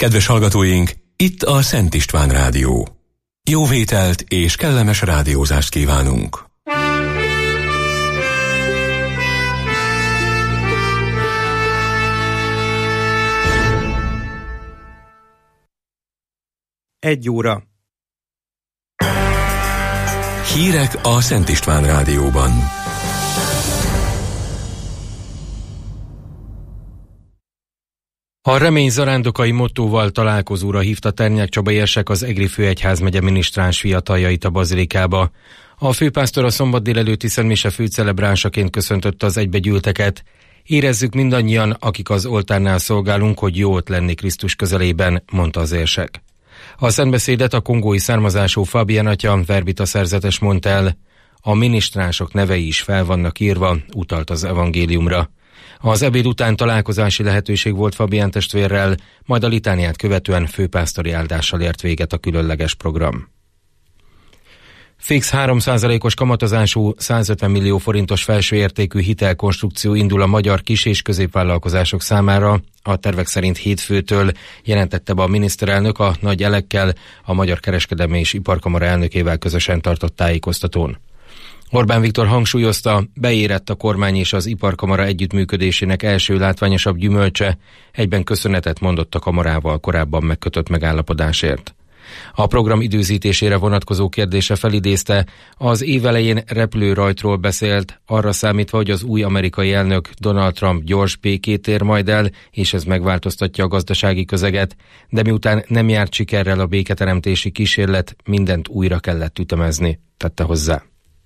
Kedves hallgatóink, itt a Szent István Rádió. Jó vételt és kellemes rádiózást kívánunk! Egy óra. Hírek a Szent István Rádióban. A Remény zarándokai mottóval találkozóra hívta Ternyák Csaba érsek az Egri főegyházmegye minisztráns fiataljait a bazilikába. A főpásztor a szombat délelőtti szentmise főcelebránsaként köszöntötte az egybegyűlteket. Érezzük mindannyian, akik az oltárnál szolgálunk, hogy jó ott lenni Krisztus közelében, mondta az érsek. A szentbeszédet a kongói származású Fabien atya verbita szerzetes mondta el. A minisztránsok nevei is fel vannak írva, utalt az evangéliumra. Az ebéd után találkozási lehetőség volt Fabien testvérrel, majd a litániát követően főpásztori áldással ért véget a különleges program. Fix 3%-os kamatozású 150 millió forintos felső értékű hitelkonstrukció indul a magyar kis- és középvállalkozások számára, a tervek szerint hétfőtől, jelentette be a miniszterelnök a Nagy Elekkel, a Magyar Kereskedelmi és Iparkamara elnökével közösen tartott tájékoztatón. Orbán Viktor hangsúlyozta, beérett a kormány és az Iparkamara együttműködésének első látványosabb gyümölcse, egyben köszönetet mondott a kamarával korábban megkötött megállapodásért. A program időzítésére vonatkozó kérdése felidézte, az év elején repülőrajtról beszélt, arra számítva, hogy az új amerikai elnök Donald Trump gyors békét ér majd el, és ez megváltoztatja a gazdasági közeget, de miután nem járt sikerrel a béketeremtési kísérlet, mindent újra kellett ütemezni, tette hozzá.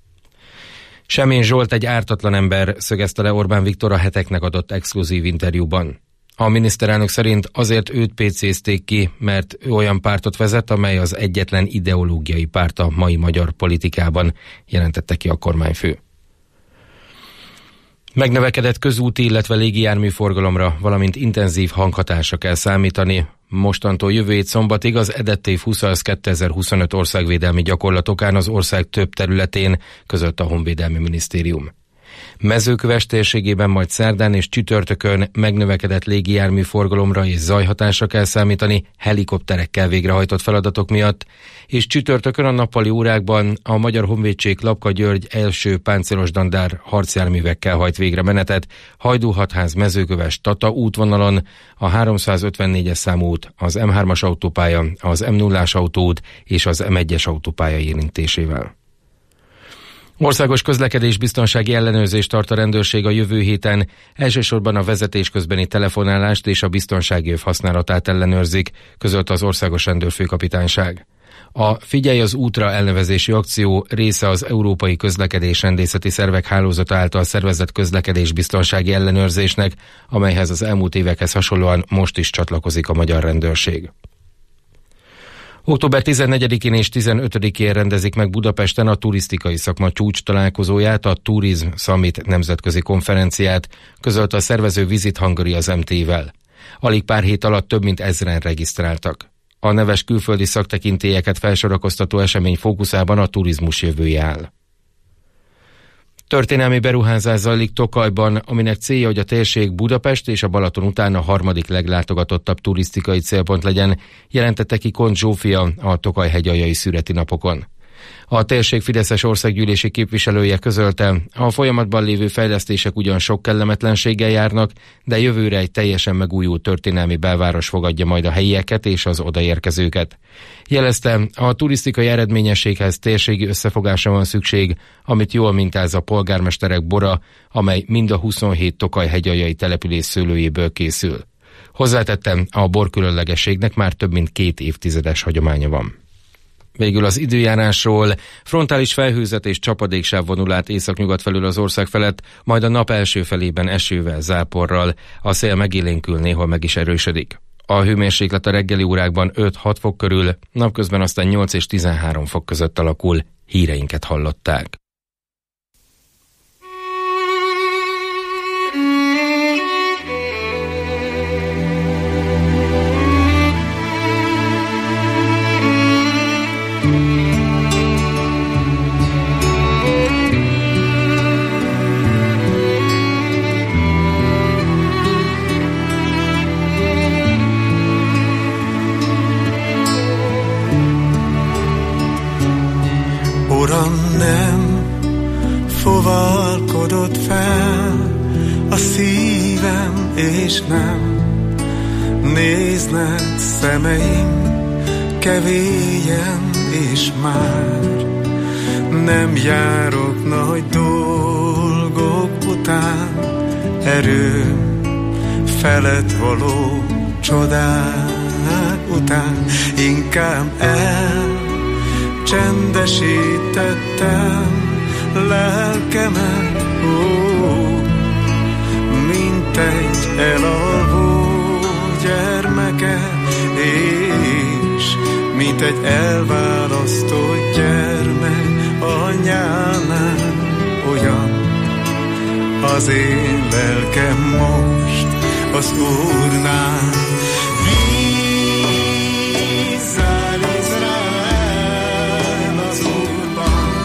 Semén Zsolt egy ártatlan ember, szögezte le Orbán Viktor a Heteknek adott exkluzív interjúban. A miniszterelnök szerint azért őt PC-zték ki, mert ő olyan pártot vezet, amely az egyetlen ideológiai párt a mai magyar politikában, jelentette ki a kormányfő. Megnövekedett közúti, illetve légijármű forgalomra, valamint intenzív hanghatásra kell számítani. Mostantól jövő hét szombatig az EDETTÉV 2025 országvédelmi gyakorlatokán az ország több területén, között a Honvédelmi Minisztérium. Mezőköves térségében majd szerdán és csütörtökön megnövekedett légijármű forgalomra és zajhatásra kell számítani helikopterekkel végrehajtott feladatok miatt, és csütörtökön a nappali órákban a Magyar Honvédség Lapka György első páncélos dandár harcjárművekkel hajt végre menetet Hajdú-Hatház Mezőköves Tata útvonalon, a 354-es számú út, az M3-as autópálya, az M0-as autóút és az M1-es autópálya érintésével. Országos közlekedésbiztonsági ellenőrzést tart a rendőrség a jövő héten, elsősorban a vezetés közbeni telefonálást és a biztonsági öv használatát ellenőrzik, közölte az Országos Rendőrfőkapitányság. A Figyelj az útra elnevezési akció része az Európai Közlekedésrendészeti Szervek Hálózata által szervezett közlekedésbiztonsági ellenőrzésnek, amelyhez az elmúlt évekhez hasonlóan most is csatlakozik a magyar rendőrség. Október 14-én és 15-én rendezik meg Budapesten a turisztikai szakma csúcs találkozóját, a Tourism Summit nemzetközi konferenciát, közölte a szervező Visit Hungary az MT-vel. Alig pár hét alatt több mint 1000-en regisztráltak. A neves külföldi szaktekintélyeket felsorakoztató esemény fókuszában a turizmus jövője áll. Történelmi beruházás zajlik Tokajban, aminek célja, hogy a térség Budapest és a Balaton után a harmadik leglátogatottabb turisztikai célpont legyen, jelentette ki Kont Zsófia a Tokaj hegyaljai szüreti napokon. A térség fideszes országgyűlési képviselője közölte, a folyamatban lévő fejlesztések ugyan sok kellemetlenséggel járnak, de jövőre egy teljesen megújult történelmi belváros fogadja majd a helyieket és az odaérkezőket. Jelezte, a turisztikai eredményességhez térségi összefogásra van szükség, amit jól mintáz a polgármesterek bora, amely mind a 27 Tokaj hegyaljai település szőlőjéből készül. Hozzátettem, a bor különlegességnek már több mint 2 évtizedes hagyománya van. Végül az időjárásról: frontális felhőzet és csapadéksáv vonul át északnyugat felül az ország felett, majd a nap első felében esővel, záporral, a szél megélénkül, néhol meg is erősödik. A hőmérséklet a reggeli órákban 5-6 fok körül, napközben aztán 8 és 13 fok között alakul. Híreinket hallották. Fogalkodott fel a szívem, és nem néznek szemeim kevélyen, és már nem járok nagy dolgok után, erőm felett való csodák után. Inkább elcsendesítettem lelkemet, mint egy elalvó gyermeket, és mint egy elválasztott gyermek anyánál. Olyan az én lelkem most az Úrnál. Bízzál Izrael az Úrban,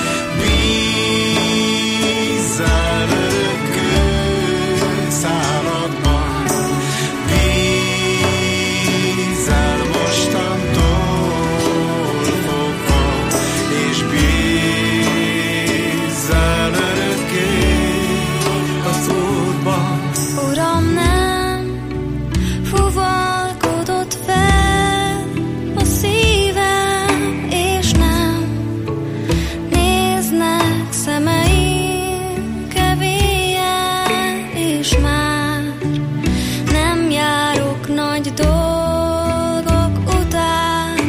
bízzál örökkő száladban, bízzál mostantól fogva, és bízzál örökké az Úrban. Uram, nem fuvalkodott fel a szívem, és nem néznek szemeim kevélyen, és már nem járok nagy dolgok után,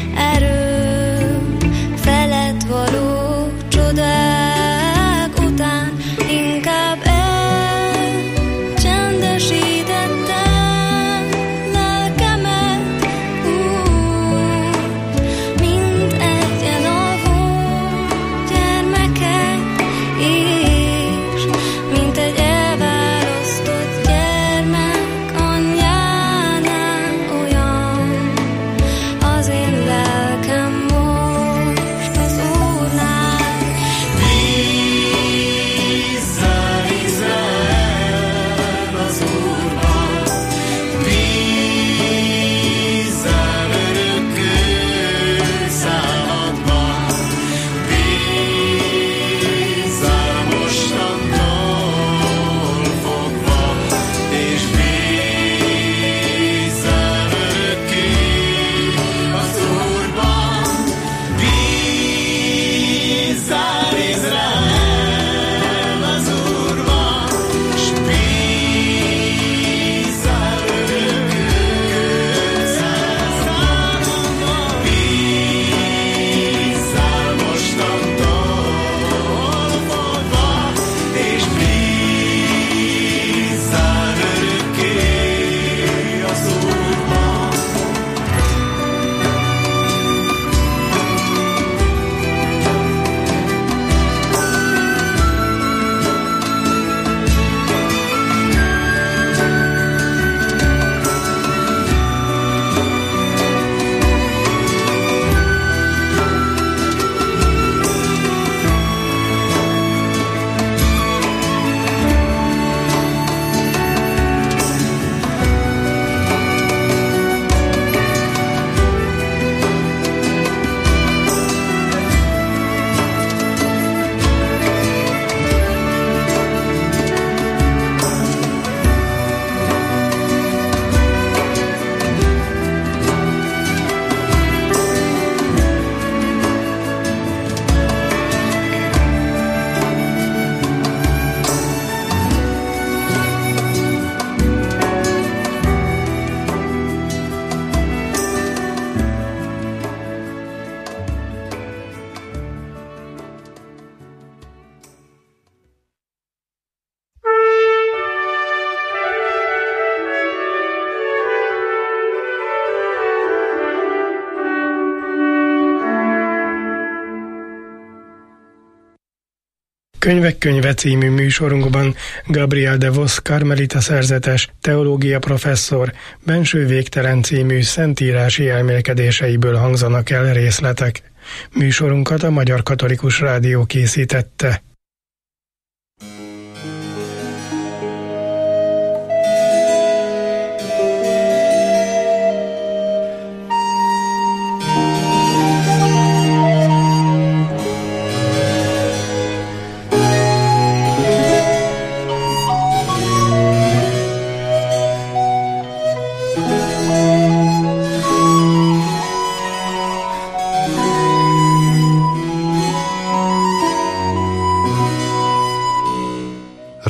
erőm felett való csodák után. Inkább elcsendesítettem lelkemet, mint egy elalvó gyermeket, és mint egy elválasztott gyermek anyjánál. Olyan az én lelkem most az Úrnál. Bízzál Izrael az Úrban, bízzál örökkő száladban, bízzál mostantól fogva, és bízzál örökké az Úrban. Bízzál Izrael az Úrban, s bízzál örökkő száladban, bízzál mostantól fogva, és bízzál örökké az Úrban. Könyvek könyve című műsorunkban Gabriel de Vos karmelita szerzetes, teológia professzor, Benső végtelen című szentírási elmélkedéseiből hangzanak el részletek. Műsorunkat a Magyar Katolikus Rádió készítette.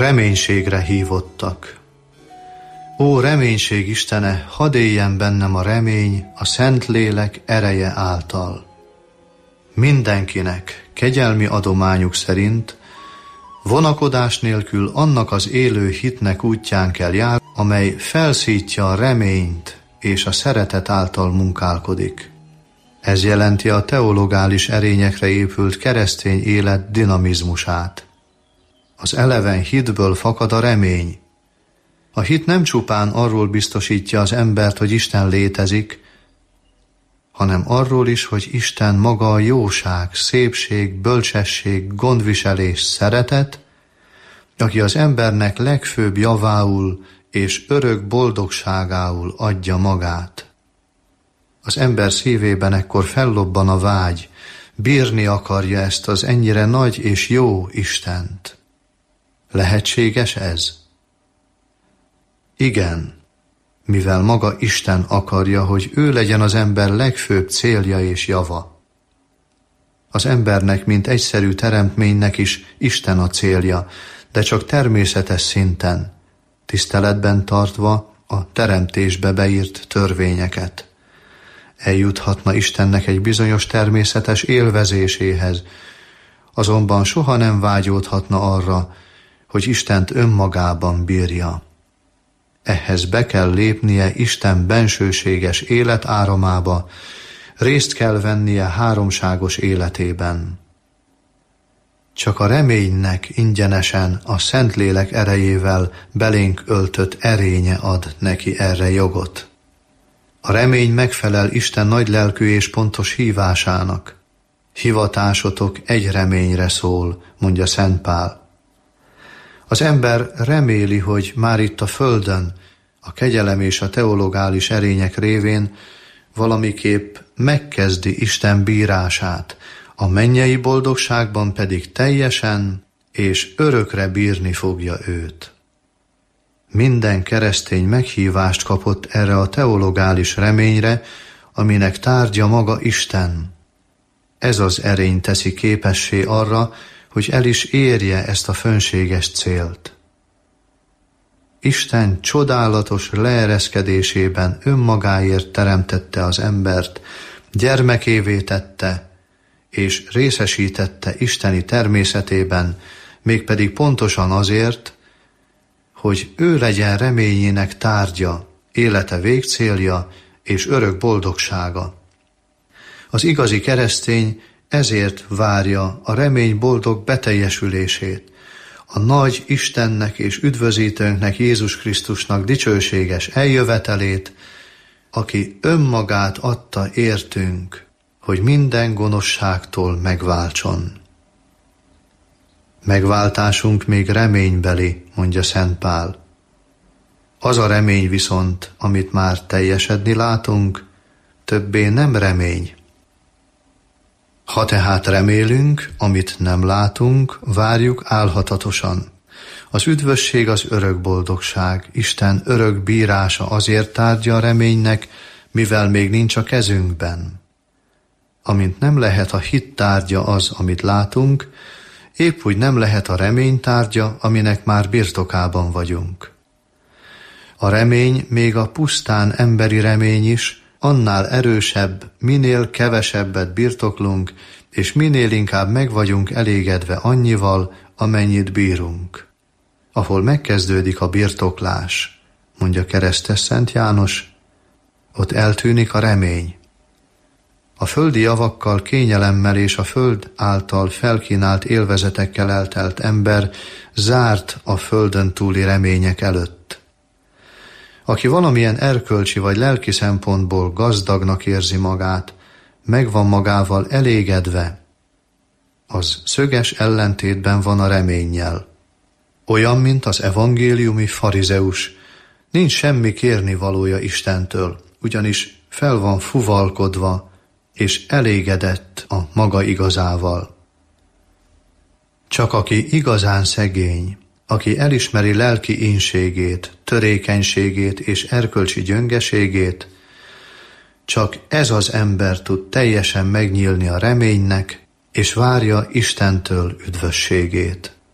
reménységre hívottak. Ó, reménység Istene, hadd éljen bennem a remény a Szentlélek ereje által. Mindenkinek kegyelmi adományuk szerint vonakodás nélkül annak az élő hitnek útján kell járni, amely felszítja a reményt és a szeretet által munkálkodik. Ez jelenti a teologális erényekre épült keresztény élet dinamizmusát. Az eleven hitből fakad a remény. A hit nem csupán arról biztosítja az embert, hogy Isten létezik, hanem arról is, hogy Isten maga a jóság, szépség, bölcsesség, gondviselés, szeretet, aki az embernek legfőbb javául és örök boldogságául adja magát. Az ember szívében ekkor fellobban a vágy, bírni akarja ezt az ennyire nagy és jó Istent. Lehetséges ez? Igen, mivel maga Isten akarja, hogy ő legyen az ember legfőbb célja és java. Az embernek, mint egyszerű teremtménynek is Isten a célja, de csak természetes szinten, tiszteletben tartva a teremtésbe beírt törvényeket. Eljuthatna Istennek egy bizonyos természetes élvezéséhez, azonban soha nem vágyódhatna arra, hogy Istent önmagában bírja. Ehhez be kell lépnie Isten bensőséges életáramába, részt kell vennie háromságos életében. Csak a reménynek ingyenesen a Szentlélek erejével belénk öltött erénye ad neki erre jogot. A remény megfelel Isten nagylelkű és pontos hívásának. Hivatásotok egy reményre szól, mondja Szent Pál. Az ember reméli, hogy már itt a földön, a kegyelem és a teologális erények révén valamiképp megkezdi Isten bírását, a mennyei boldogságban pedig teljesen és örökre bírni fogja őt. Minden keresztény meghívást kapott erre a teologális reményre, aminek tárgya maga Isten. Ez az erény teszi képessé arra, hogy el is érje ezt a fönséges célt. Isten csodálatos leereszkedésében önmagáért teremtette az embert, gyermekévé tette, és részesítette isteni természetében, mégpedig pontosan azért, hogy ő legyen reményének tárgya, élete végcélja és örök boldogsága. Az igazi keresztény ezért várja a remény boldog beteljesülését, a nagy Istennek és üdvözítőnknek Jézus Krisztusnak dicsőséges eljövetelét, aki önmagát adta értünk, hogy minden gonoszságtól megváltson. Megváltásunk még reménybeli, mondja Szent Pál. Az a remény viszont, amit már teljesedni látunk, többé nem remény. Ha tehát remélünk, amit nem látunk, várjuk álhatatosan. Az üdvösség az örök boldogság, Isten örök bírása azért tárgya a reménynek, mivel még nincs a kezünkben. Amint nem lehet a hit tárgya az, amit látunk, épp úgy nem lehet a remény tárgya, aminek már birtokában vagyunk. A remény, még a pusztán emberi remény is, annál erősebb, minél kevesebbet birtoklunk, és minél inkább meg vagyunk elégedve annyival, amennyit bírunk. Ahol megkezdődik a birtoklás, mondja keresztes Szent János, ott eltűnik a remény. A földi javakkal, kényelemmel és a föld által felkínált élvezetekkel eltelt ember zárt a földön túli remények előtt. Aki valamilyen erkölcsi vagy lelki szempontból gazdagnak érzi magát, meg van magával elégedve, az szöges ellentétben van a reménnyel. Olyan, mint az evangéliumi farizeus, nincs semmi kérnivalója Istentől, ugyanis fel van fuvalkodva, és elégedett a maga igazával. Csak aki igazán szegény, aki elismeri lelki ínségét, törékenységét és erkölcsi gyöngeségét, csak ez az ember tud teljesen megnyílni a reménynek, és várja Istentől üdvösségét.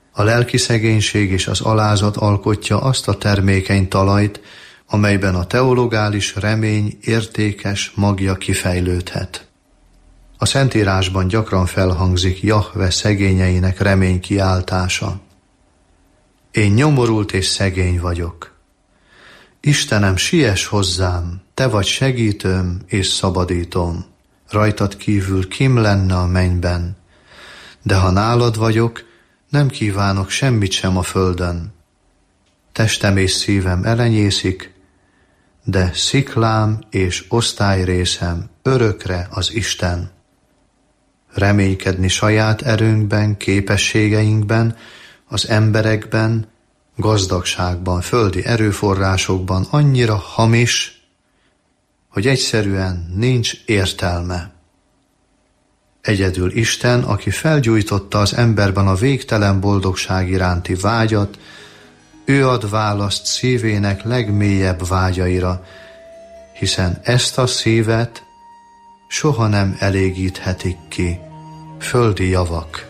A lelki szegénység és az alázat alkotja azt a termékeny talajt, amelyben a teologális remény értékes magja kifejlődhet. A Szentírásban gyakran felhangzik Jahve szegényeinek remény kiáltása. Én nyomorult és szegény vagyok. Istenem, siess hozzám, te vagy segítőm és szabadítóm. Rajtad kívül kim lenne a mennyben, de ha nálad vagyok, nem kívánok semmit sem a földön. Testem és szívem elenyészik, de sziklám és osztályrészem örökre az Isten. Reménykedni saját erőnkben, képességeinkben, az emberekben, gazdagságban, földi erőforrásokban annyira hamis, hogy egyszerűen nincs értelme. Egyedül Isten, aki felgyújtotta az emberben a végtelen boldogság iránti vágyat, ő ad választ szívének legmélyebb vágyaira, hiszen ezt a szívet soha nem elégíthetik ki földi javak.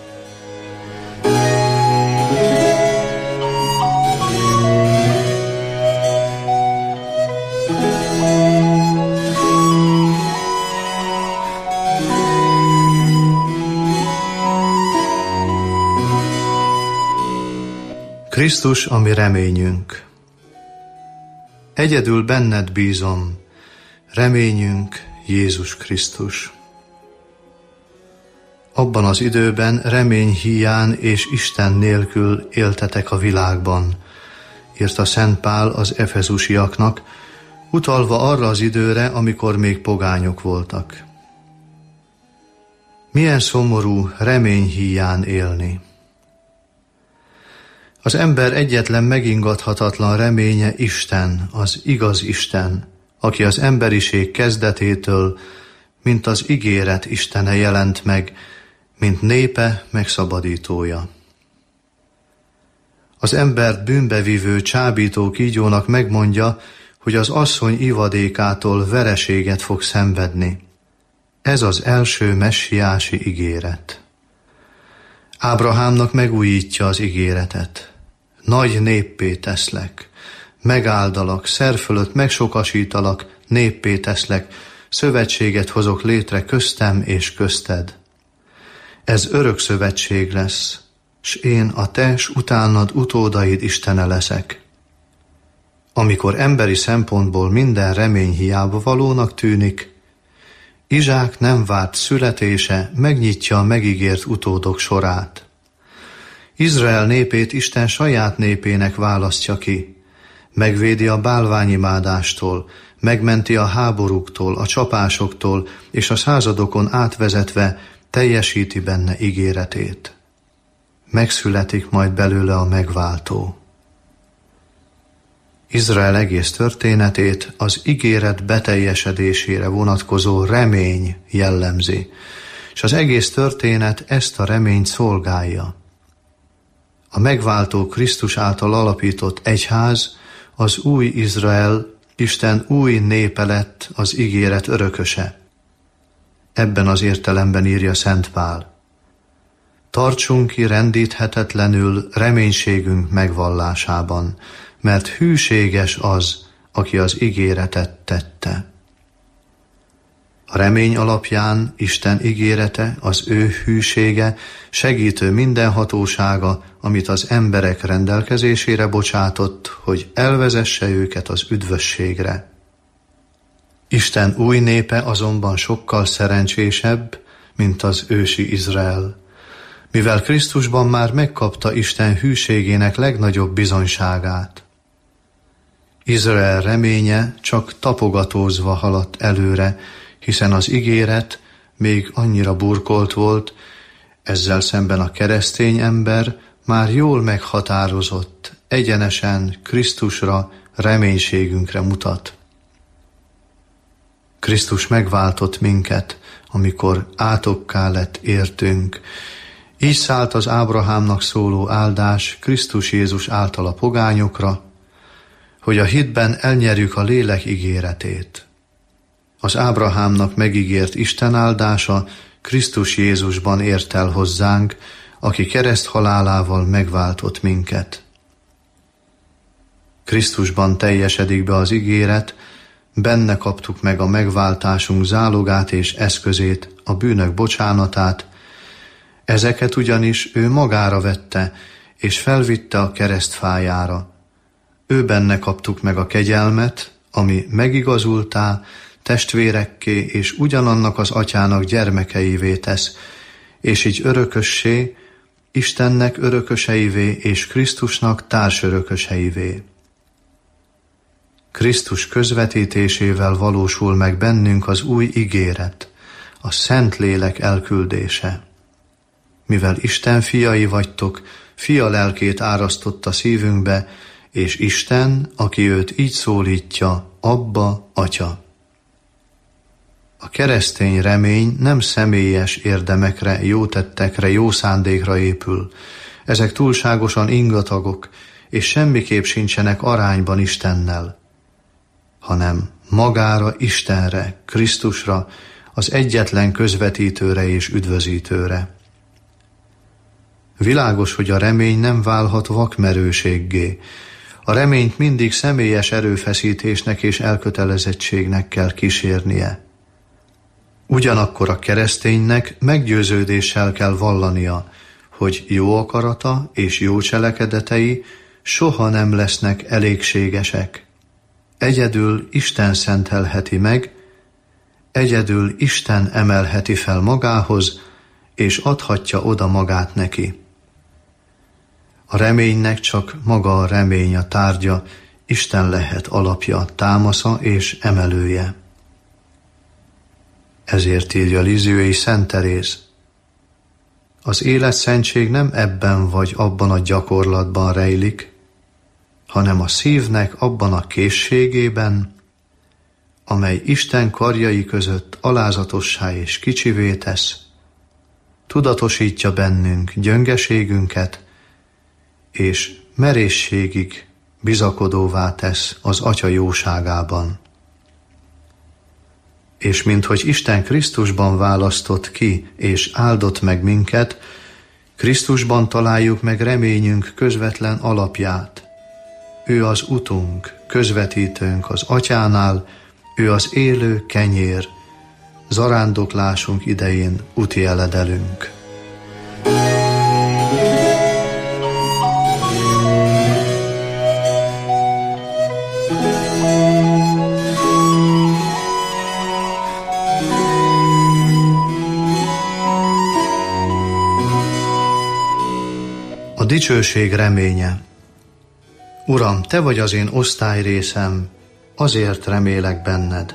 Krisztus, a mi reményünk. Egyedül benned bízom, reményünk Jézus Krisztus. Abban az időben remény híján és Isten nélkül éltetek a világban, írta Szent Pál az efezusiaknak, utalva arra az időre, amikor még pogányok voltak. Milyen szomorú remény híján élni. Az ember egyetlen megingathatatlan reménye Isten, az igaz Isten, aki az emberiség kezdetétől, mint az ígéret Istene jelent meg, mint népe megszabadítója. Az embert bűnbevívő csábító kígyónak megmondja, hogy az asszony ivadékától vereséget fog szenvedni. Ez az első messiási ígéret. Ábrahámnak megújítja az ígéretet. Nagy néppé teszlek, megáldalak, szer fölött megsokasítalak, néppé teszlek, szövetséget hozok létre köztem és közted. Ez örök szövetség lesz, s én a te s utánad utódaid Istene leszek. Amikor emberi szempontból minden remény hiába valónak tűnik, Izsák nem várt születése megnyitja a megígért utódok sorát. Izrael népét Isten saját népének választja ki, megvédi a bálványimádástól, megmenti a háborúktól, a csapásoktól, és a századokon átvezetve teljesíti benne ígéretét. Megszületik majd belőle a megváltó. Izrael egész történetét az ígéret beteljesedésére vonatkozó remény jellemzi, és az egész történet ezt a reményt szolgálja. A megváltó Krisztus által alapított egyház, az új Izrael, Isten új népe lett, az ígéret örököse. Ebben az értelemben írja Szent Pál. Tartsunk ki rendíthetetlenül reménységünk megvallásában, mert hűséges az, aki az ígéretet tette. A remény alapján Isten ígérete, az ő hűsége, segítő mindenhatósága, amit az emberek rendelkezésére bocsátott, hogy elvezesse őket az üdvösségre. Isten új népe azonban sokkal szerencsésebb, mint az ősi Izrael, mivel Krisztusban már megkapta Isten hűségének legnagyobb bizonyságát. Izrael reménye csak tapogatózva haladt előre, hiszen az ígéret még annyira burkolt volt, ezzel szemben a keresztény ember már jól meghatározott, egyenesen Krisztusra, reménységünkre mutat. Krisztus megváltott minket, amikor átokká lett értünk. Így szállt az Ábrahámnak szóló áldás Krisztus Jézus által a pogányokra, hogy a hitben elnyerjük a lélek ígéretét. Az Ábrahámnak megígért Isten áldása Krisztus Jézusban ért el hozzánk, aki kereszt halálával megváltott minket. Krisztusban teljesedik be az ígéret, benne kaptuk meg a megváltásunk zálogát és eszközét, a bűnök bocsánatát, ezeket ugyanis ő magára vette, és felvitte a keresztfájára. Ő benne kaptuk meg a kegyelmet, ami megigazultá, testvérekké és ugyanannak az atyának gyermekeivé tesz, és így örökössé, Istennek örököseivé és Krisztusnak társörököseivé. Krisztus közvetítésével valósul meg bennünk az új ígéret, a Szentlélek elküldése. Mivel Isten fiai vagytok, fia lelkét árasztotta szívünkbe, és Isten, aki őt így szólítja, Abba, Atya. A keresztény remény nem személyes érdemekre, jó tettekre, jó szándékra épül. Ezek túlságosan ingatagok, és semmiképp sincsenek arányban Istennel, hanem magára, Istenre, Krisztusra, az egyetlen közvetítőre és üdvözítőre. Világos, hogy a remény nem válhat vakmerőséggé. A reményt mindig személyes erőfeszítésnek és elkötelezettségnek kell kísérnie. Ugyanakkor a kereszténynek meggyőződéssel kell vallania, hogy jó akarata és jó cselekedetei soha nem lesznek elégségesek. Egyedül Isten szentelheti meg, egyedül Isten emelheti fel magához, és adhatja oda magát neki. A reménynek csak maga a remény a tárgya, Isten lehet alapja, támasza és emelője. Ezért írja Lisieux Szent Teréz: az életszentség nem ebben vagy abban a gyakorlatban rejlik, hanem a szívnek abban a készségében, amely Isten karjai között alázatossá és kicsivé tesz, tudatosítja bennünk gyöngeségünket, és merészségig bizakodóvá tesz az Atya jóságában. És minthogy Isten Krisztusban választott ki és áldott meg minket, Krisztusban találjuk meg reményünk közvetlen alapját. Ő az utunk, közvetítőnk az Atyánál, ő az élő kenyér, zarándoklásunk idején úti eledelünk. A dicsőség reménye. Uram, Te vagy az én osztályrészem, azért remélek benned.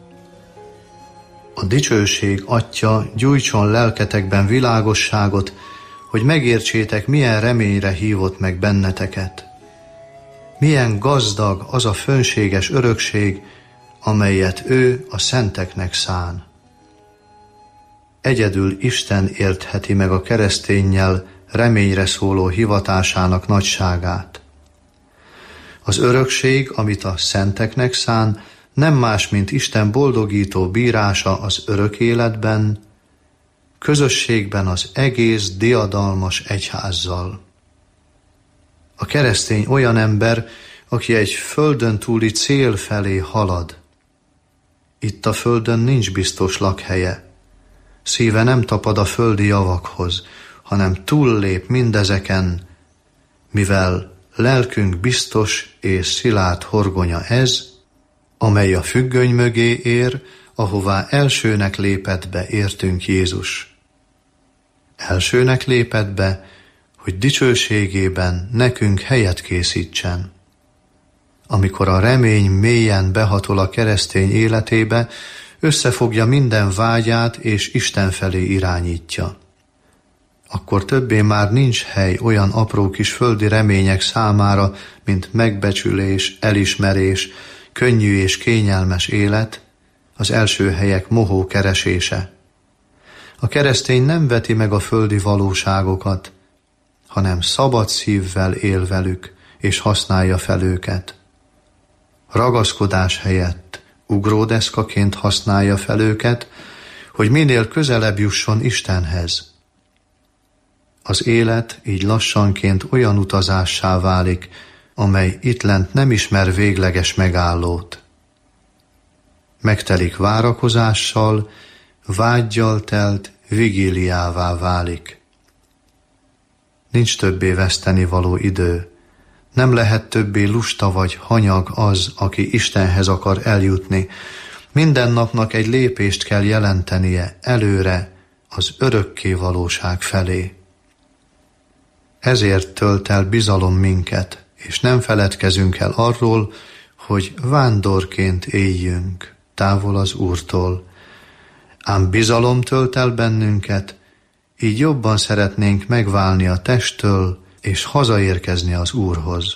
A dicsőség Atya gyújtson lelketekben világosságot, hogy megértsétek, milyen reményre hívott meg benneteket. Milyen gazdag az a fönséges örökség, amelyet ő a szenteknek szán. Egyedül Isten értheti meg a kereszténnyel reményre szóló hivatásának nagyságát. Az örökség, amit a szenteknek szán, nem más, mint Isten boldogító bírása az örök életben, közösségben az egész diadalmas egyházzal. A keresztény olyan ember, aki egy földön túli cél felé halad. Itt a földön nincs biztos lakhelye. Szíve nem tapad a földi javakhoz, hanem túllép mindezeken, mivel lelkünk biztos és szilárd horgonya ez, amely a függöny mögé ér, ahová elsőnek lépett be értünk Jézus. Elsőnek lépett be, hogy dicsőségében nekünk helyet készítsen. Amikor a remény mélyen behatol a keresztény életébe, összefogja minden vágyát és Isten felé irányítja. Akkor többé már nincs hely olyan apró kis földi remények számára, mint megbecsülés, elismerés, könnyű és kényelmes élet, az első helyek mohó keresése. A keresztény nem veti meg a földi valóságokat, hanem szabad szívvel él velük, és használja fel őket. Ragaszkodás helyett ugródeszkaként használja fel őket, hogy minél közelebb jusson Istenhez. Az élet így lassanként olyan utazássá válik, amely itt lent nem ismer végleges megállót. Megtelik várakozással, vággyal telt vigíliává válik. Nincs többé vesztenivaló idő, nem lehet többé lusta vagy hanyag az, aki Istenhez akar eljutni. Minden napnak egy lépést kell jelentenie előre az örökké valóság felé. Ezért tölt el bizalom minket, és nem feledkezünk el arról, hogy vándorként éljünk távol az Úrtól. Ám bizalom tölt el bennünket, így jobban szeretnénk megválni a testtől, és hazaérkezni az Úrhoz.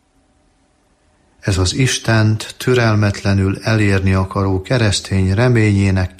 Ez az Istent türelmetlenül elérni akaró keresztény reményének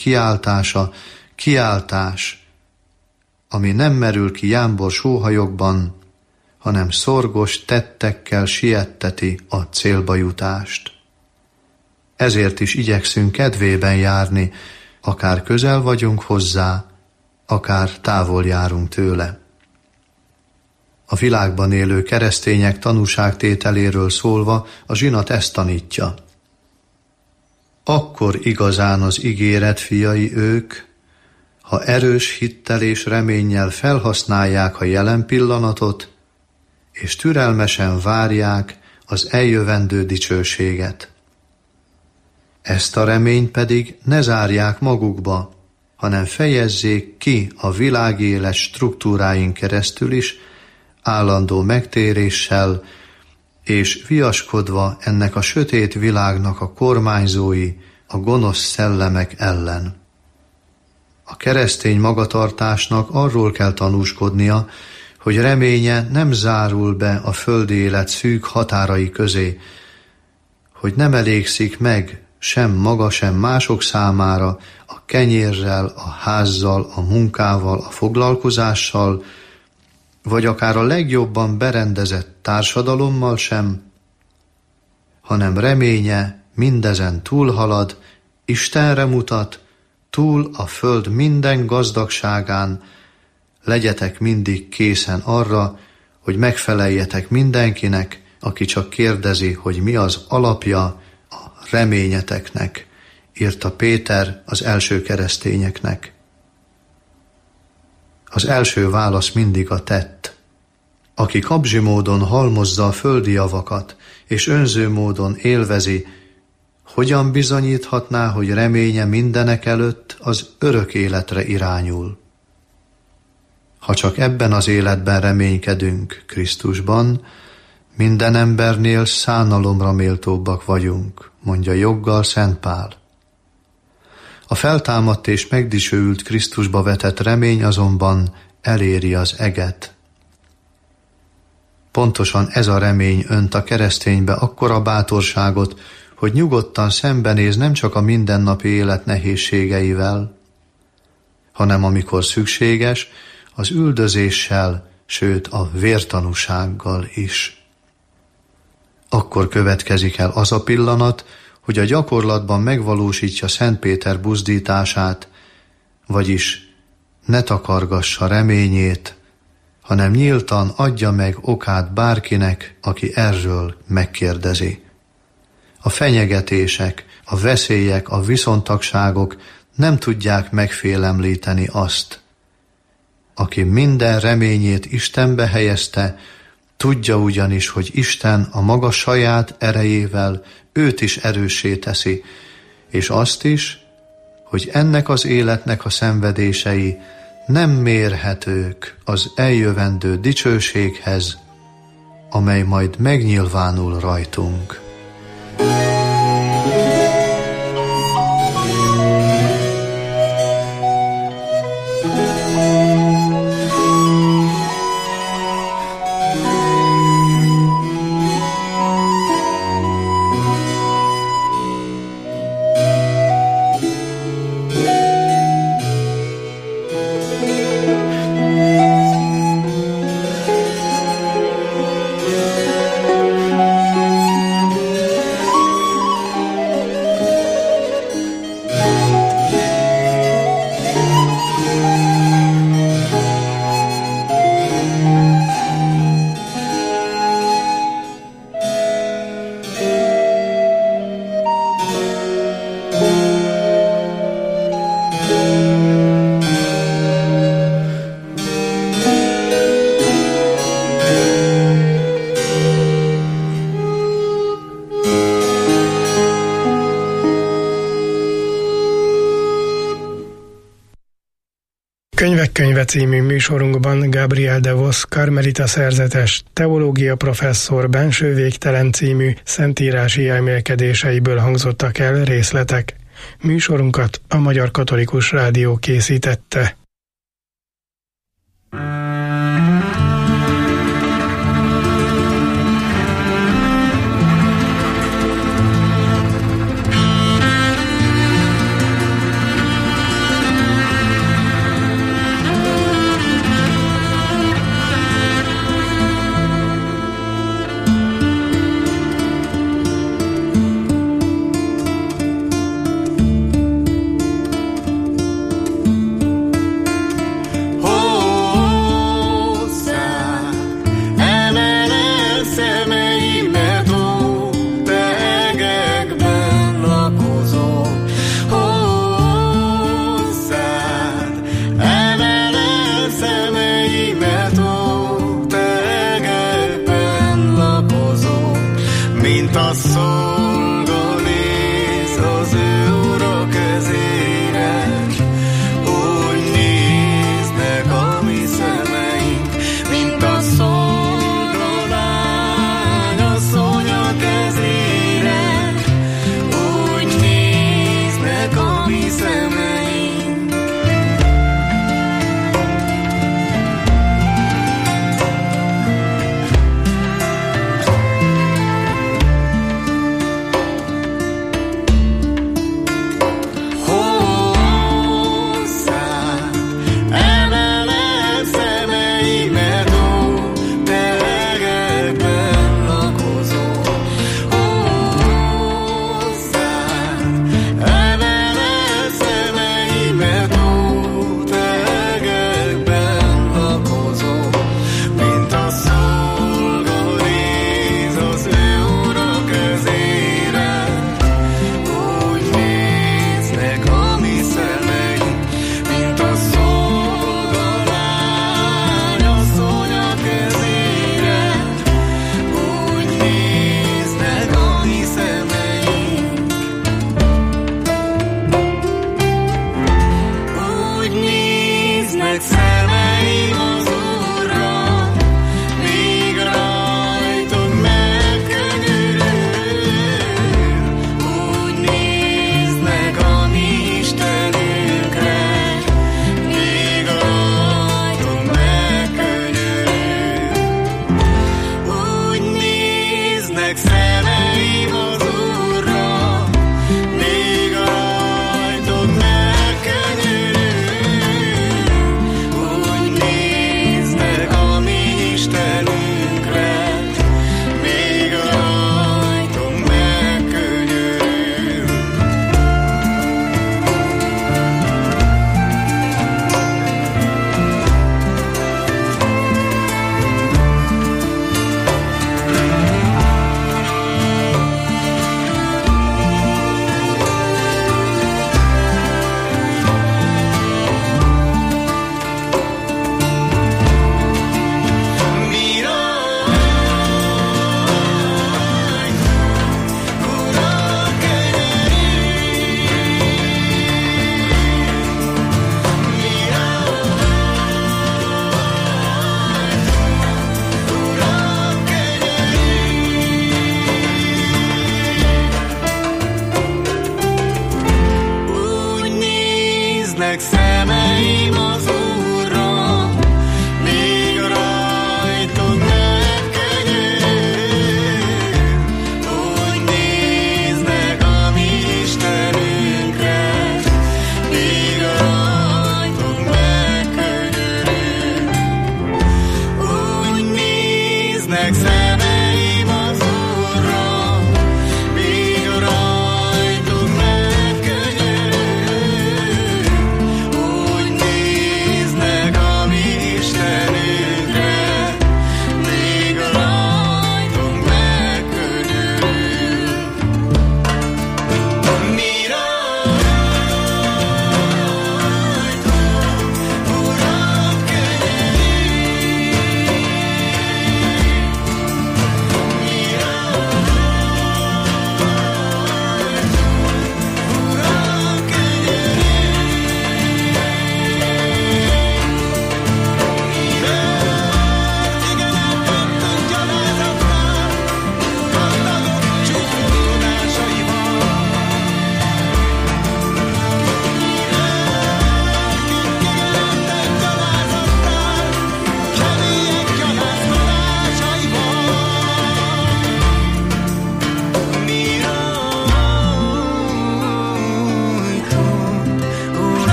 kiáltás, ami nem merül ki jámbor sóhajokban, hanem szorgos tettekkel sietteti a célba jutást. Ezért is igyekszünk kedvében járni, akár közel vagyunk hozzá, akár távol járunk tőle. A világban élő keresztények tanúságtételéről szólva a zsinat ezt tanítja. Akkor igazán az ígéret fiai ők, ha erős hittel és reménnyel felhasználják a jelen pillanatot, és türelmesen várják az eljövendő dicsőséget. Ezt a reményt pedig ne zárják magukba, hanem fejezzék ki a világélet struktúráin keresztül is, állandó megtéréssel, és viaskodva ennek a sötét világnak a kormányzói, a gonosz szellemek ellen. A keresztény magatartásnak arról kell tanúskodnia, hogy reménye nem zárul be a földi élet szűk határai közé, hogy nem elégszik meg sem maga, sem mások számára a kenyérrel, a házzal, a munkával, a foglalkozással, vagy akár a legjobban berendezett társadalommal sem, hanem reménye mindezen túlhalad, Istenre mutat, túl a föld minden gazdagságán, legyetek mindig készen arra, hogy megfeleljetek mindenkinek, aki csak kérdezi, hogy mi az alapja a reményeteknek, írta Péter az első keresztényeknek. Az első válasz mindig a tett. Aki kapzsi módon halmozza a földi javakat, és önző módon élvezi, hogyan bizonyíthatná, hogy reménye mindenek előtt az örök életre irányul? Ha csak ebben az életben reménykedünk Krisztusban, minden embernél szánalomra méltóbbak vagyunk, mondja joggal Szent Pál. A feltámadt és megdicsőült Krisztusba vetett remény azonban eléri az eget. Pontosan ez a remény önt a kereszténybe akkora bátorságot, hogy nyugodtan szembenéz nem csak a mindennapi élet nehézségeivel, hanem amikor szükséges, az üldözéssel, sőt a vértanúsággal is. Akkor következik el az a pillanat, hogy a gyakorlatban megvalósítja Szent Péter buzdítását, vagyis ne takargassa reményét, hanem nyíltan adja meg okát bárkinek, aki erről megkérdezi. A fenyegetések, a veszélyek, a viszontagságok nem tudják megfélemlíteni azt, aki minden reményét Istenbe helyezte, tudja ugyanis, hogy Isten a maga saját erejével őt is erőssé teszi, és azt is, hogy ennek az életnek a szenvedései nem mérhetők az eljövendő dicsőséghez, amely majd megnyilvánul rajtunk. Könyve című műsorunkban Gabriel de Vos karmelita szerzetes, teológia professzor Benső végtelen című szentírási elmélkedéseiből hangzottak el részletek. Műsorunkat a Magyar Katolikus Rádió készítette.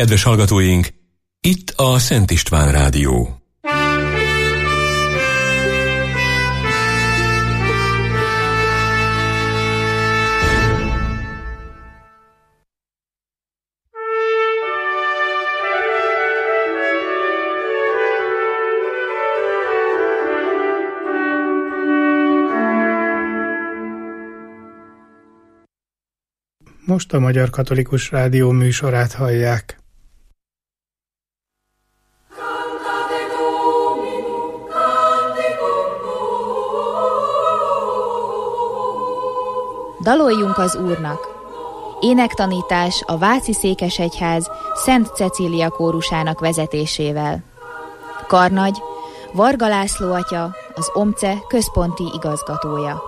Kedves hallgatóink, itt a Szent István Rádió. Most a Magyar Katolikus Rádió műsorát hallják. Daloljunk az Úrnak! Énektanítás a Váci Székesegyház Szent Cecília kórusának vezetésével. Karnagy, Varga László atya, az OMCE központi igazgatója.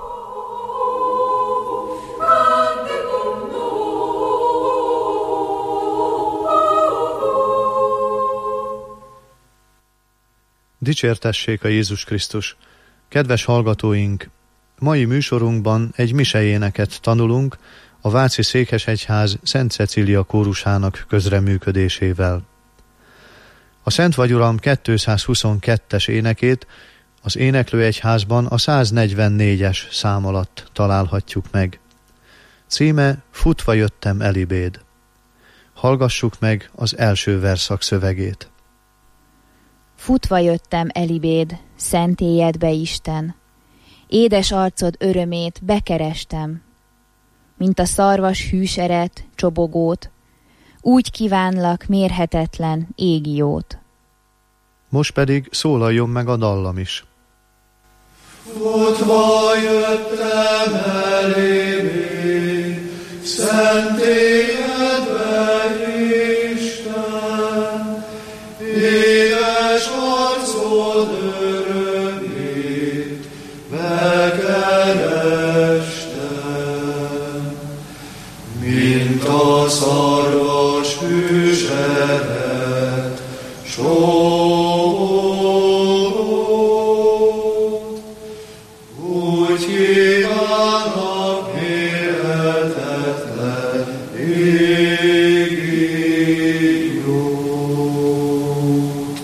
Dicsértessék a Jézus Krisztus! Kedves hallgatóink! Mai műsorunkban egy misejéneket tanulunk a Váci Székesegyház Szent Cecília kórusának közreműködésével. A Szent Vagyuram 222-es énekét az éneklőegyházban a 144-es szám alatt találhatjuk meg. Címe Futva jöttem elibéd. Hallgassuk meg az első verszak szövegét. Futva jöttem elibéd, szentélyedbe Isten. Édes arcod örömét bekerestem. Mint a szarvas hűseret, csobogót, úgy kívánlak mérhetetlen égi jót. Most pedig szólaljon meg a dallam is. Futva jöttem elébéd, szentélyedbe Isten, édes arcod örömét bekerestem, mint a szarvas hűseret, sót, úgy kívánok mérhetetlen égi jót.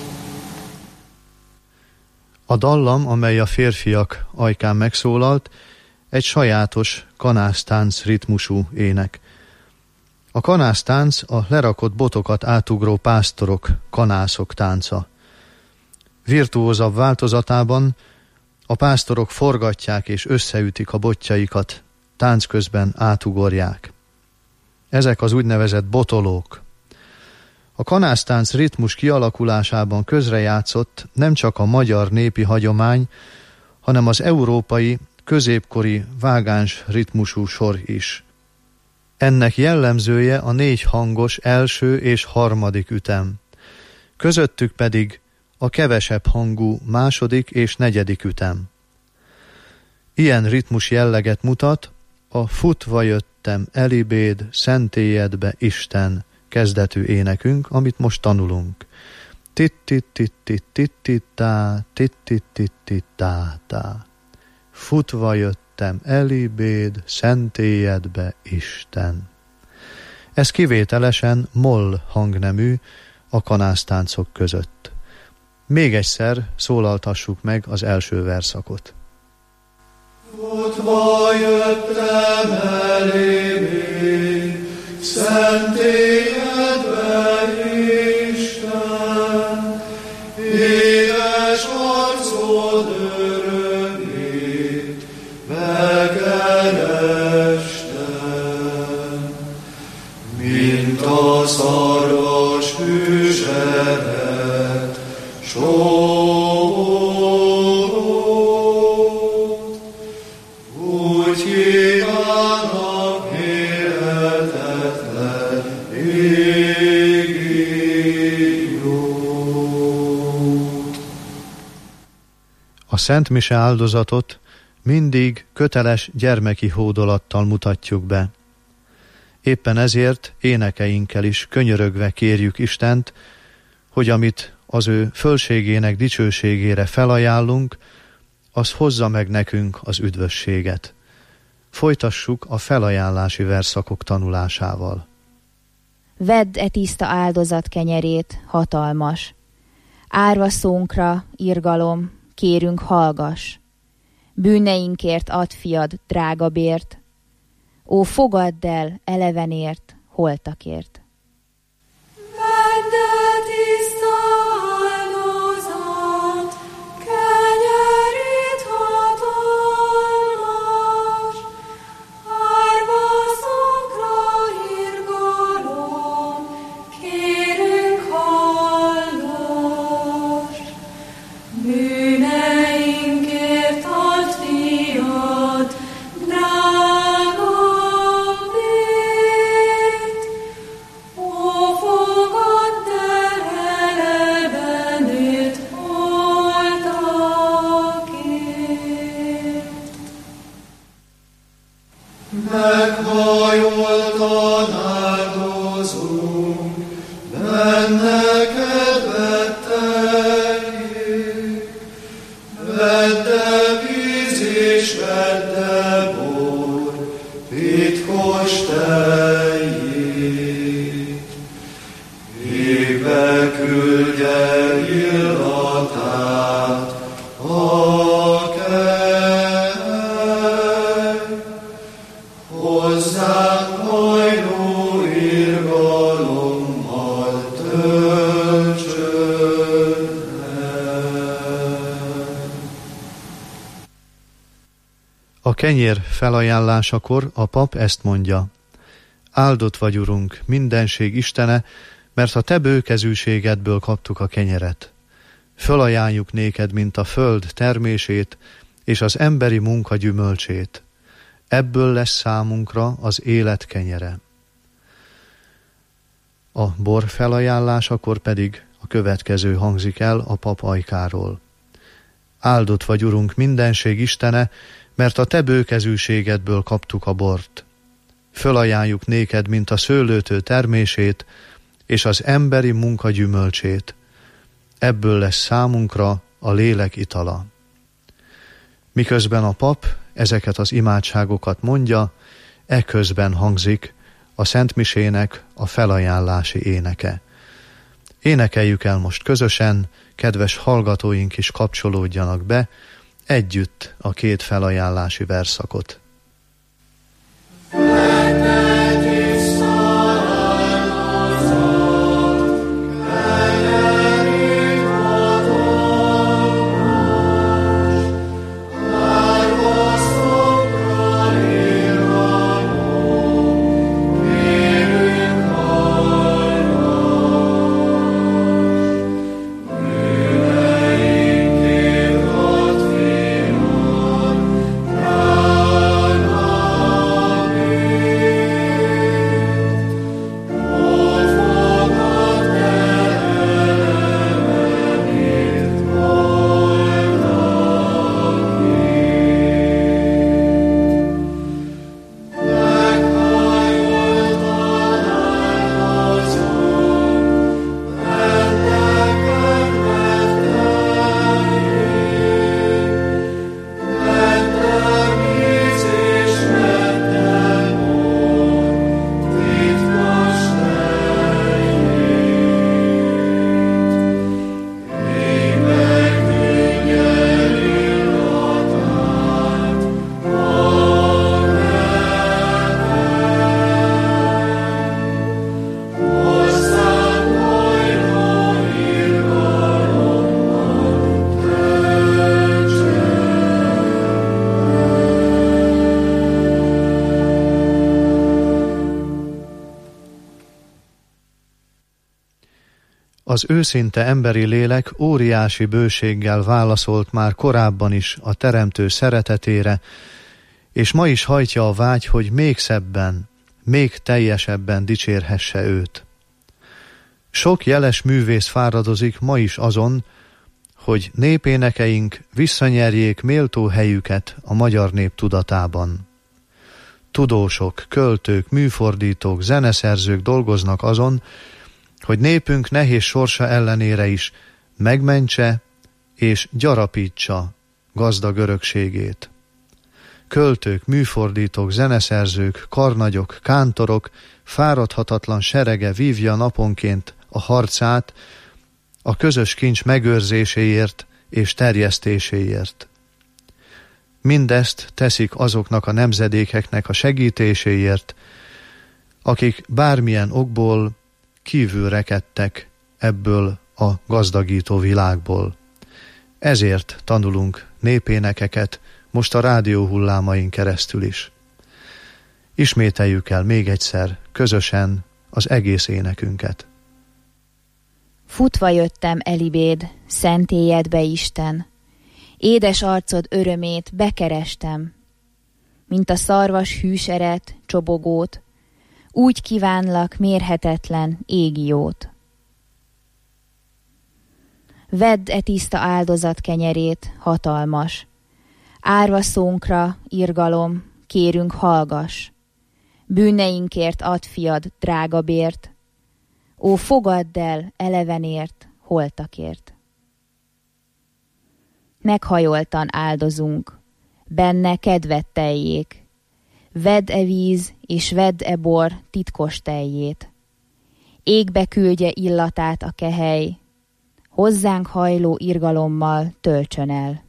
A dallam, amely a férfiak ajkán megszólalt, egy sajátos kanásztánc ritmusú ének. A kanásztánc a lerakott botokat átugró pásztorok, kanászok tánca. Virtuózabb változatában a pásztorok forgatják és összeütik a botjaikat, tánc közben átugorják. Ezek az úgynevezett botolók. A kanásztánc ritmus kialakulásában közrejátszott nem csak a magyar népi hagyomány, hanem az európai, középkori vágáns ritmusú sor is. Ennek jellemzője a 4 hangos első és harmadik ütem, közöttük pedig a kevesebb hangú második és negyedik ütem. Ilyen ritmus jelleget mutat a Futva jöttem elibéd, szentélyedbe Isten kezdetű énekünk, amit most tanulunk. Tit-tit-tit-tit-tit-tá, tit-tit-tit-tit-tá-tá. Futva jöttem elibéd, szentélyedbe Isten. Ez kivételesen moll hangnemű a kanásztáncok között. Még egyszer szólaltassuk meg az első verszakot. Futva jöttem elébéd, szentélyedbe Isten, édes arcod örömét bekerestem, mint a szarvas hűseret, sót, úgy kívánok mérhetetlen égi jót. A Szent Mise áldozatot mindig köteles gyermeki hódolattal mutatjuk be. Éppen ezért énekeinkkel is könyörögve kérjük Istent, hogy amit az ő fölségének dicsőségére felajánlunk, az hozza meg nekünk az üdvösséget. Folytassuk a felajánlási verszakok tanulásával. Vedd e tiszta áldozat kenyerét, hatalmas. Árva szónkra, irgalom, kérünk hallgass. Bűneinkért add fiad drága bért. Ó, fogadd el elevenért, holtakért. Vedd el tiszta áldozat, kenyerét hatalmas, árva szónkra irgalom, kérünk hallas. Bűneinkért add fiad, drága bért. Ó, fogadd el elevenét, holtakért. Meghajoltan áldozunk, benne kedvet teljék. Vedd e víz és vedd e bor, titkos teljét. Égbe küldje illatát a kely, hozzánk hajló irgalommal töltsön el. A kenyér felajánlásakor a pap ezt mondja: Áldott vagy, Urunk, mindenség Istene, mert a te bőkezűségedből kaptuk a kenyeret. Fölajánljuk néked, mint a föld termését és az emberi munka gyümölcsét. Ebből lesz számunkra az élet kenyere. A bor felajánlásakor pedig a következő hangzik el a pap ajkáról: Áldott vagy, Urunk, mindenség Istene, mert a te bőkezűségedből kaptuk a bort. Fölajánljuk néked, mint a szőlőtő termését és az emberi munka gyümölcsét. Ebből lesz számunkra a lélek itala. Miközben a pap ezeket az imádságokat mondja, eközben hangzik a szentmisének a felajánlási éneke. Énekeljük el most közösen, kedves hallgatóink is kapcsolódjanak be, együtt a két felajánlási versszakot. Az őszinte emberi lélek óriási bőséggel válaszolt már korábban is a Teremtő szeretetére, és ma is hajtja a vágy, hogy még szebben, még teljesebben dicsérhesse őt. Sok jeles művész fáradozik ma is azon, hogy népénekeink visszanyerjék méltó helyüket a magyar nép tudatában. Tudósok, költők, műfordítók, zeneszerzők dolgoznak azon, hogy népünk nehéz sorsa ellenére is megmentse és gyarapítsa gazdag örökségét. költők, műfordítók, zeneszerzők, karnagyok, kántorok fáradhatatlan serege vívja naponként a harcát a közös kincs megőrzéséért és terjesztéséért. Mindezt teszik azoknak a nemzedékeknek a segítéséért, akik bármilyen okból kívül rekedtek ebből a gazdagító világból. Ezért tanulunk népénekeket most a rádió hullámain keresztül is. Ismételjük el még egyszer közösen az egész énekünket. Futva jöttem elibéd, szentélyedbe Isten, édes arcod örömét bekerestem, mint a szarvas hűseret, csobogót, úgy kívánlak mérhetetlen égi jót. Vedd e tiszta áldozat kenyerét, hatalmas, árva szónkra, irgalom, kérünk hallgass, bűneinkért add fiad drága bért, ó, fogadd el elevenért, holtakért. Meghajoltan áldozunk, benne kedvet teljék, vedd e víz és vedd e bor titkos teljét, égbe küldje illatát a kehely, hozzánk hajló irgalommal töltsön el.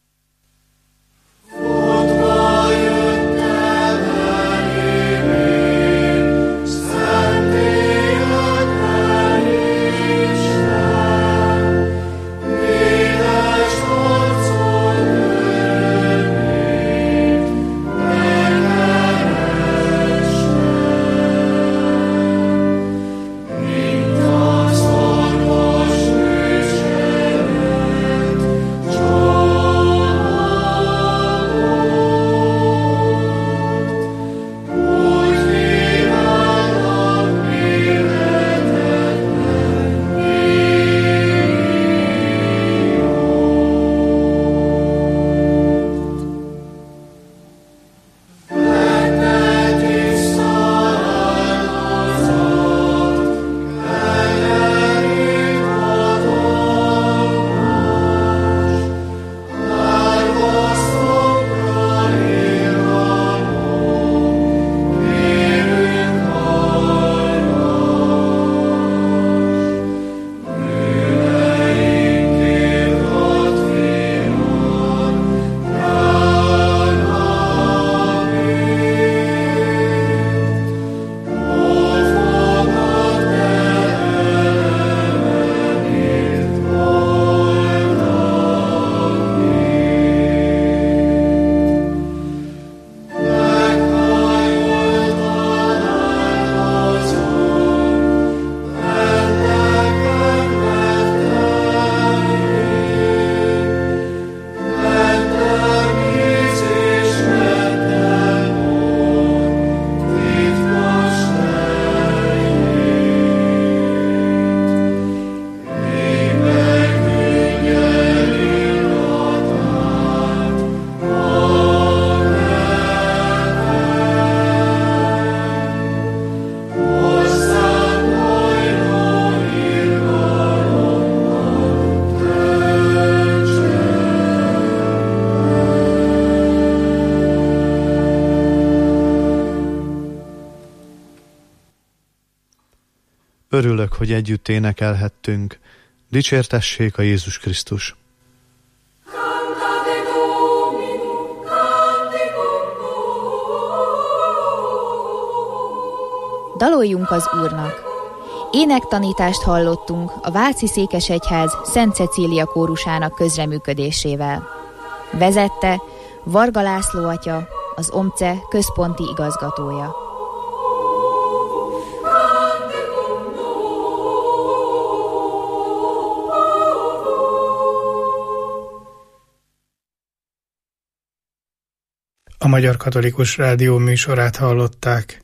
Örülök, hogy együtt énekelhettünk. Dicsértessék a Jézus Krisztus! Daloljunk az Úrnak! Énektanítást hallottunk a Váci Székesegyház Szent Cecília kórusának közreműködésével. Vezette Varga László atya, az OMCE központi igazgatója. A Magyar Katolikus Rádió műsorát hallották.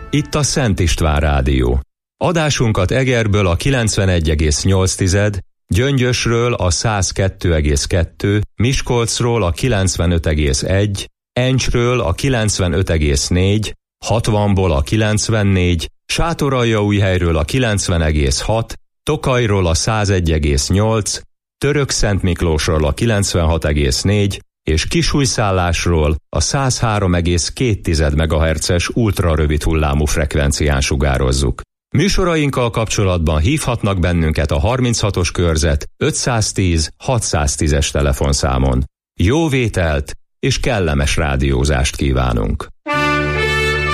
Itt a Szent István Rádió. Adásunkat Egerből a 91,8, Gyöngyösről a 102,2, Miskolcról a 95,1, Encsről a 95,4, 60-ból a 94, Sátoraljaújhelyről a 90,6, Tokajról a 101,8, Törökszentmiklósról a 96,4 és Kisújszállásról a 103,2 MHz-es ultrarövid hullámú frekvencián sugározzuk. Műsorainkkal kapcsolatban hívhatnak bennünket a 36-os körzet 510 610-es telefonszámon. Jó vételt és kellemes rádiózást kívánunk!